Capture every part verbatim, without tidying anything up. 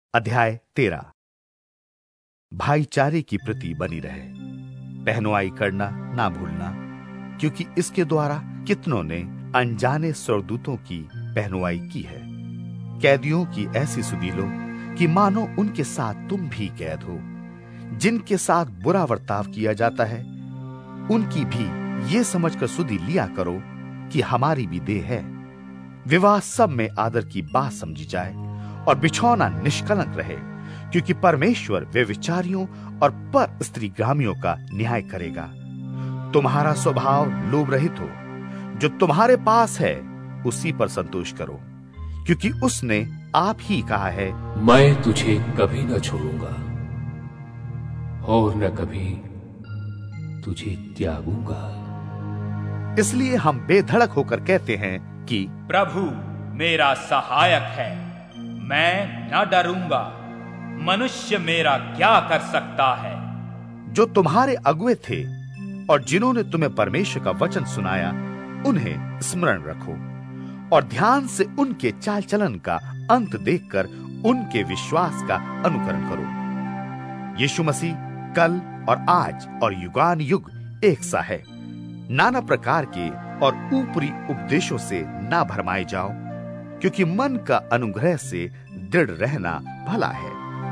अध्याय तेरह। भाईचारे की प्रति बनी रहे, पहनुआई करना ना भूलना, क्योंकि इसके द्वारा कितनों ने अनजाने स्वर्गदूतों की पहनुआई की है। कैदियों की ऐसी सुधि लो कि मानो उनके साथ तुम भी कैद हो। जिनके साथ बुरा बर्ताव किया जाता है, उनकी भी ये समझकर सुधि लिया करो कि हमारी भी देह है। विवाह सब में आदर की बात समझी जाए और बिछौना निष्कलंक रहे, क्योंकि परमेश्वर व्यभिचारियों और पर स्त्रीगामियों का न्याय करेगा। तुम्हारा स्वभाव लोभ रहित हो, जो तुम्हारे पास है उसी पर संतोष करो, क्योंकि उसने आप ही कहा है, मैं तुझे कभी न छोड़ूंगा और न कभी तुझे त्यागूंगा। इसलिए हम बेधड़क होकर कहते हैं कि प्रभु मेरा सहायक है, मैं न डरूंगा। मनुष्य मेरा क्या कर सकता है? जो तुम्हारे अगुए थे और जिन्होंने तुम्हें परमेश्वर का वचन सुनाया, उन्हें स्मरण रखो और ध्यान से उनके चाल चलन का अंत देखकर उनके विश्वास का अनुकरण करो। यीशु मसीह कल और आज और युगान युग एक सा है। नाना प्रकार के और ऊपरी उपदेशों से ना भरमाए जाओ, क्योंकि मन का अनुग्रह से दृढ़ रहना भला है,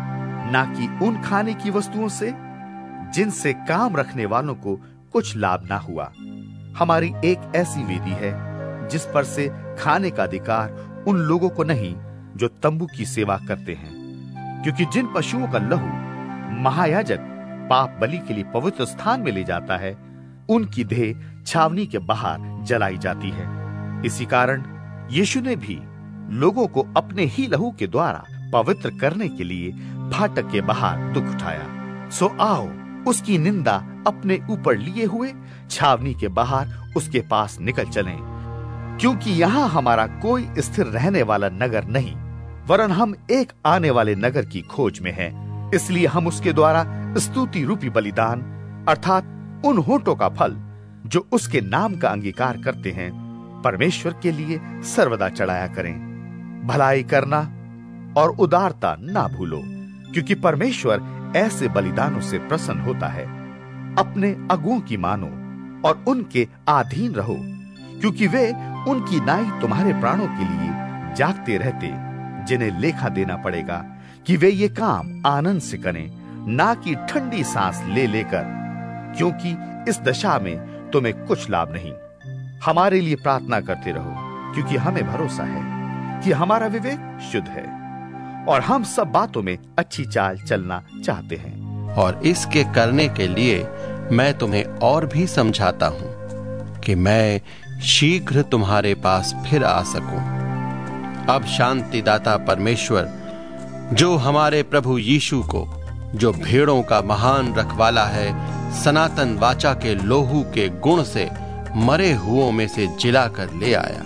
ना कि उन खाने की वस्तुओं से जिनसे काम रखने वालों को कुछ लाभ ना हुआ। हमारी एक ऐसी वेदी है जिस पर से खाने का अधिकार उन लोगों को नहीं जो तंबू की सेवा करते हैं, क्योंकि जिन पशुओं का लहू महायाजक पाप बलि के लिए पवित्र स्थान में ले जाता है, उनकी देह छावनी के बाहर जलाई जाती है। इसी कारण यीशु ने भी लोगों को अपने ही लहू के द्वारा पवित्र करने के लिए फाटक के बाहर दुख उठाया। सो आओ उसकी निंदा अपने ऊपर लिए हुए छावनी के बाहर उसके पास निकल चलें, क्योंकि यहाँ हमारा कोई स्थिर रहने वाला नगर नहीं, वरन हम एक आने वाले नगर की खोज में हैं। इसलिए हम उसके द्वारा स्तुति रूपी बलिदान अर्थात उन होठों का फल जो उसके नाम का अंगीकार करते हैं, परमेश्वर के लिए सर्वदा चढ़ाया करें। भलाई करना और उदारता ना भूलो, क्योंकि परमेश्वर ऐसे बलिदानों से प्रसन्न होता है। अपने अगुओं की मानो और उनके अधीन रहो, क्योंकि वे उनकी नाई तुम्हारे प्राणों के लिए जागते रहते, जिन्हें लेखा देना पड़ेगा कि वे ये काम आनंद से करें, ना कि ठंडी सांस ले लेकर, क्योंकि इस दशा में तुम्हें कुछ लाभ नहीं। हमारे लिए प्रार्थना करते रहो, क्योंकि हमें भरोसा है कि हमारा विवेक शुद्ध है और हम सब बातों में अच्छी चाल चलना चाहते हैं। और इसके करने के लिए मैं तुम्हें और भी समझाता हूं कि मैं शीघ्र तुम्हारे पास फिर आ सकूं। अब शांतिदाता परमेश्वर, जो हमारे प्रभु यीशु को, जो भेड़ों का महान रखवाला है, सनातन वाचा के लोहू के गुण से मरे हुओं में से जिला कर ले आया,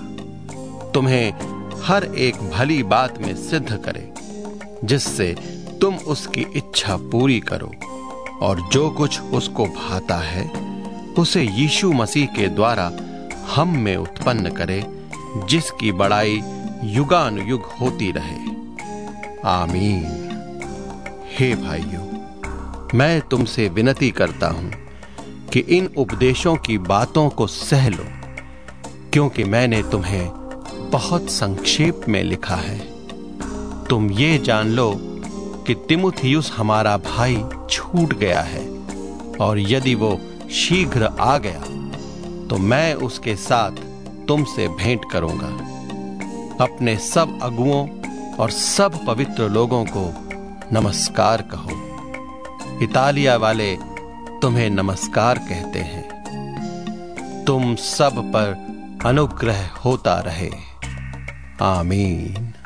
तुम्हें हर एक भली बात में सिद्ध करे, जिससे तुम उसकी इच्छा पूरी करो और जो कुछ उसको भाता है उसे यीशु मसीह के द्वारा हम में उत्पन्न करे, जिसकी बड़ाई युगानुयुग होती रहे। आमीन। हे भाइयों, मैं तुमसे विनती करता हूं कि इन उपदेशों की बातों को सह लो, क्योंकि मैंने तुम्हें बहुत संक्षेप में लिखा है। तुम ये जान लो कि तिमुथियुस हमारा भाई छूट गया है, और यदि वो शीघ्र आ गया तो मैं उसके साथ तुमसे भेंट करूंगा। अपने सब अगुओं और सब पवित्र लोगों को नमस्कार कहो। इतालिया वाले तुम्हें नमस्कार कहते हैं। तुम सब पर अनुग्रह होता रहे। आमीन।